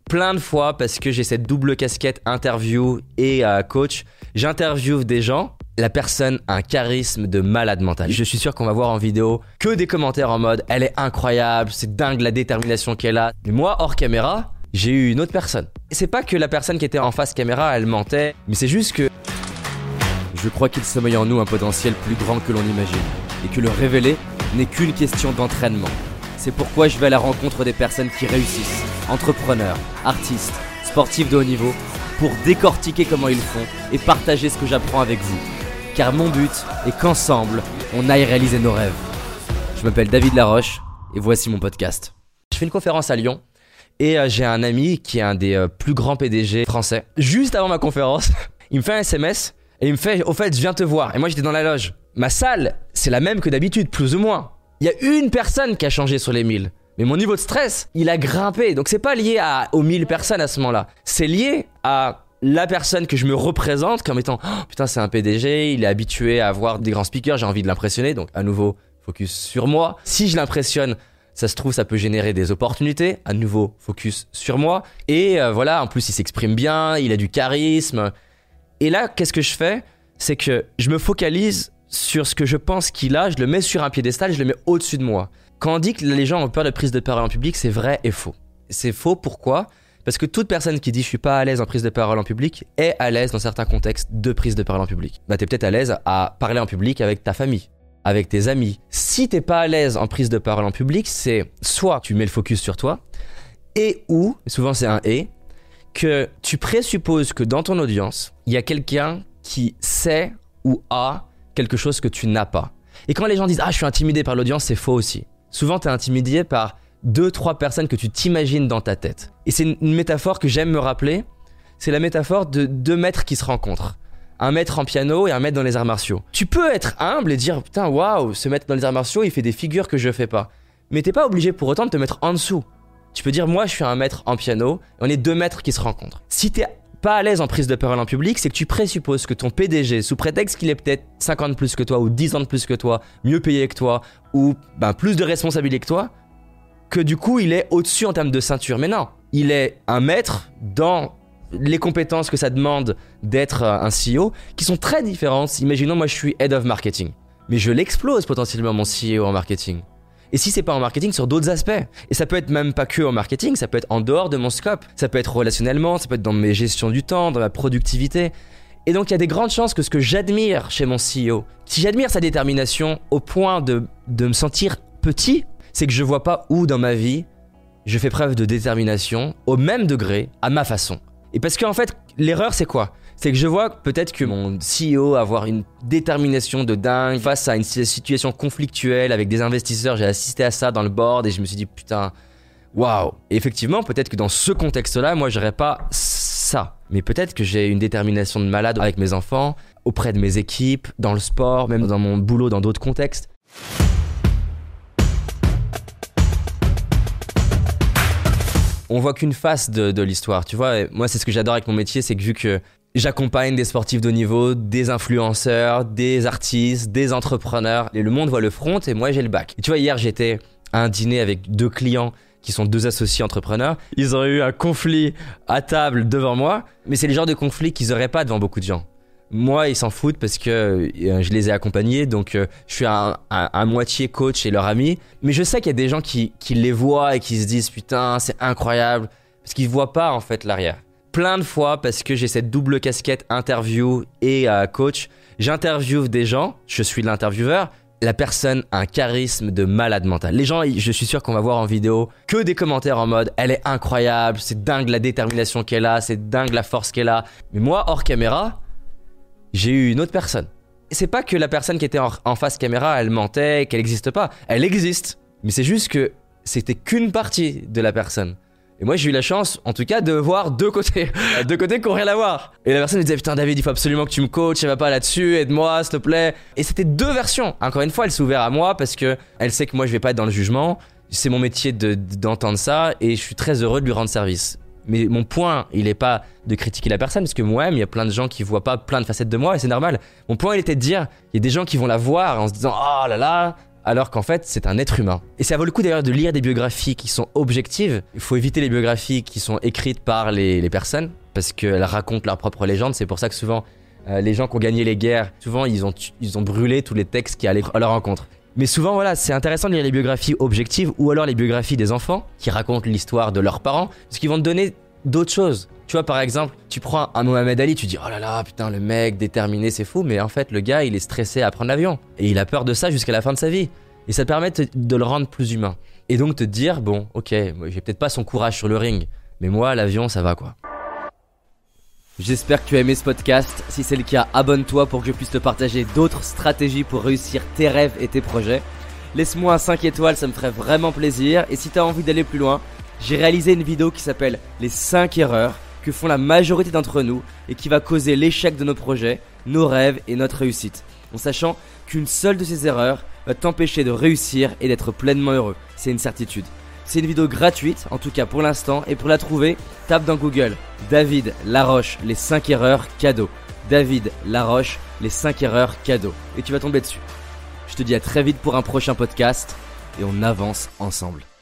plein de fois parce que j'ai cette double casquette interview et coach. J'interviewe des gens. La personne a un charisme de malade mental. Je suis sûr qu'on va voir en vidéo que des commentaires en mode « Elle est incroyable, c'est dingue la détermination qu'elle a ». Mais moi, hors caméra, j'ai eu une autre personne. Et c'est pas que la personne qui était en face caméra, elle mentait. Mais c'est juste que je crois qu'il sommeille en nous un potentiel plus grand que l'on imagine. Et que le révéler n'est qu'une question d'entraînement. C'est pourquoi je vais à la rencontre des personnes qui réussissent. Entrepreneurs, artistes, sportifs de haut niveau. Pour décortiquer comment ils font et partager ce que j'apprends avec vous. Car mon but est qu'ensemble, on aille réaliser nos rêves. Je m'appelle David Laroche et voici mon podcast. Je fais une conférence à Lyon et j'ai un ami qui est un des plus grands PDG français. Juste avant ma conférence, il me fait un SMS et il me fait « Au fait, je viens te voir ». Et moi j'étais dans la loge. Ma salle, c'est la même que d'habitude, plus ou moins. Il y a une personne qui a changé sur les 1000. Mais mon niveau de stress, il a grimpé. Donc c'est pas lié aux 1000 personnes à ce moment-là. C'est lié à la personne que je me représente comme étant oh, putain, c'est un PDG, il est habitué à avoir des grands speakers, j'ai envie de l'impressionner. Donc à nouveau, focus sur moi. Si je l'impressionne, ça se trouve, ça peut générer des opportunités. À nouveau, focus sur moi. Et voilà, en plus, il s'exprime bien, il a du charisme. Et là, qu'est-ce que je fais? C'est que je me focalise sur ce que je pense qu'il a, je le mets sur un piédestal, je le mets au-dessus de moi. Quand on dit que les gens ont peur de prise de parole en public, c'est vrai et faux. C'est faux, pourquoi? Parce que toute personne qui dit « je suis pas à l'aise en prise de parole en public » est à l'aise dans certains contextes de prise de parole en public. Bah, t'es peut-être à l'aise à parler en public avec ta famille, avec tes amis. Si t'es pas à l'aise en prise de parole en public, c'est soit tu mets le focus sur toi, et ou, souvent c'est un « et », que tu présupposes que dans ton audience, il y a quelqu'un qui sait ou a quelque chose que tu n'as pas. Et quand les gens disent « ah, je suis intimidé par l'audience », c'est faux aussi. Souvent, t'es intimidé par 2-3 personnes que tu t'imagines dans ta tête. Et c'est une métaphore que j'aime me rappeler. C'est la métaphore de 2 maîtres qui se rencontrent. Un maître en piano et un maître dans les arts martiaux. Tu peux être humble et dire « putain, waouh, ce maître dans les arts martiaux, il fait des figures que je fais pas ». Mais t'es pas obligé pour autant de te mettre en dessous. Tu peux dire « moi, je suis un maître en piano et on est 2 maîtres qui se rencontrent ». Si t'es pas à l'aise en prise de parole en public, c'est que tu présupposes que ton PDG, sous prétexte qu'il est peut-être 50 plus que toi ou 10 ans de plus que toi, mieux payé que toi ou plus de responsabilité que toi, que du coup il est au-dessus en termes de ceinture. Mais non, il est un maître dans les compétences que ça demande d'être un CEO qui sont très différentes. Imaginons moi je suis Head of Marketing, mais je l'explose potentiellement mon CEO en marketing. Et si c'est pas en marketing, sur d'autres aspects. Et ça peut être même pas que en marketing, ça peut être en dehors de mon scope. Ça peut être relationnellement, ça peut être dans mes gestions du temps, dans ma productivité. Et donc il y a des grandes chances que ce que j'admire chez mon CEO, si j'admire sa détermination au point de me sentir petit, c'est que je vois pas où dans ma vie je fais preuve de détermination au même degré, à ma façon. Et parce qu'en fait, l'erreur c'est quoi? C'est que je vois peut-être que mon CEO avoir une détermination de dingue face à une situation conflictuelle avec des investisseurs. J'ai assisté à ça dans le board et je me suis dit putain, waouh. Et effectivement, peut-être que dans ce contexte-là, moi j'aurais pas ça. Mais peut-être que j'ai une détermination de malade avec mes enfants, auprès de mes équipes, dans le sport, même dans mon boulot, dans d'autres contextes. On voit qu'une face de l'histoire, tu vois. Et moi, c'est ce que j'adore avec mon métier, c'est que vu que j'accompagne des sportifs de haut niveau, des influenceurs, des artistes, des entrepreneurs, et le monde voit le front et moi j'ai le back. Et tu vois, hier j'étais à un dîner avec 2 clients qui sont 2 associés entrepreneurs. Ils ont eu un conflit à table devant moi, mais c'est le genre de conflit qu'ils n'auraient pas devant beaucoup de gens. Moi, ils s'en foutent parce que je les ai accompagnés, donc je suis à moitié coach et leur ami. Mais je sais qu'il y a des gens qui les voient et qui se disent « putain, c'est incroyable », parce qu'ils ne voient pas en fait l'arrière. Plein de fois, parce que j'ai cette double casquette interview et coach, j'interviewe des gens, je suis l'intervieweur, la personne a un charisme de malade mental. Les gens, je suis sûr qu'on va voir en vidéo que des commentaires en mode « elle est incroyable, c'est dingue la détermination qu'elle a, c'est dingue la force qu'elle a ». Mais moi, hors caméra, j'ai eu une autre personne. Et c'est pas que la personne qui était en face caméra, elle mentait, qu'elle n'existe pas. Elle existe, mais c'est juste que c'était qu'une partie de la personne. Et moi, j'ai eu la chance, en tout cas, de voir 2 côtés. 2 côtés qui n'ont rien à voir. Et la personne me disait, putain, David, il faut absolument que tu me coaches, ça va pas là-dessus, aide-moi, s'il te plaît. Et c'était 2 versions. Encore une fois, elle s'est ouverte à moi parce que elle sait que moi, je vais pas être dans le jugement. C'est mon métier d'entendre ça et je suis très heureux de lui rendre service. Mais mon point, il est pas de critiquer la personne parce que moi-même, il y a plein de gens qui voient pas plein de facettes de moi et c'est normal. Mon point, il était de dire, il y a des gens qui vont la voir en se disant, oh là là, alors qu'en fait c'est un être humain. Et ça vaut le coup d'ailleurs de lire des biographies qui sont objectives. Il faut éviter les biographies qui sont écrites par les personnes parce qu'elles racontent leur propre légende. C'est pour ça que souvent les gens qui ont gagné les guerres, souvent ils ont brûlé tous les textes qui allaient à leur rencontre. Mais souvent voilà, c'est intéressant de lire les biographies objectives ou alors les biographies des enfants qui racontent l'histoire de leurs parents parce qu'ils vont te donner d'autres choses. Tu vois, par exemple, tu prends un Mohamed Ali, tu dis oh là là, putain, le mec déterminé, c'est fou, mais en fait, le gars, il est stressé à prendre l'avion et il a peur de ça jusqu'à la fin de sa vie. Et ça te permet de le rendre plus humain. Et donc te dire bon, ok, j'ai peut-être pas son courage sur le ring, mais moi, l'avion, ça va quoi. J'espère que tu as aimé ce podcast. Si c'est le cas, abonne-toi pour que je puisse te partager d'autres stratégies pour réussir tes rêves et tes projets. Laisse-moi un 5 étoiles, ça me ferait vraiment plaisir. Et si tu as envie d'aller plus loin, j'ai réalisé une vidéo qui s'appelle les 5 erreurs que font la majorité d'entre nous et qui va causer l'échec de nos projets, nos rêves et notre réussite. En sachant qu'une seule de ces erreurs va t'empêcher de réussir et d'être pleinement heureux. C'est une certitude. C'est une vidéo gratuite, en tout cas pour l'instant, et pour la trouver, tape dans Google David Laroche, les 5 erreurs cadeaux. David Laroche, les 5 erreurs cadeaux. Et tu vas tomber dessus. Je te dis à très vite pour un prochain podcast et on avance ensemble.